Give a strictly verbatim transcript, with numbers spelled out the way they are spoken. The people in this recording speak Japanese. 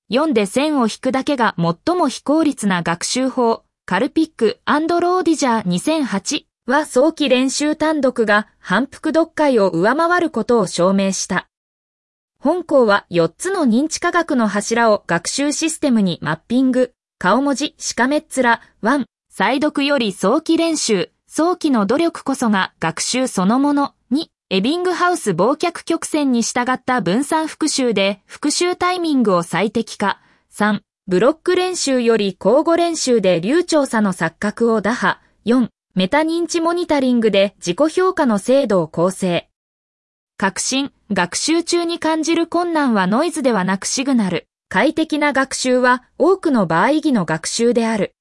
よんで線を引くだけが最も非効率な学習法、カルピック&ローディジャーにせんはちは早期練習単独が反復読解を上回ることを証明した。本校はよっつの認知科学の柱を学習システムにマッピング、顔文字、しかめっ面、いち、再読より早期練習、早期の努力こそが学習そのもの、に、エビングハウス忘却曲線に従った分散復習で復習タイミングを最適化、さん、ブロック練習より交互練習で流暢さの錯覚を打破、よん、メタ認知モニタリングで自己評価の精度を構成。革新、学習中に感じる困難はノイズではなくシグナル。快適な学習は多くの場合義の学習である。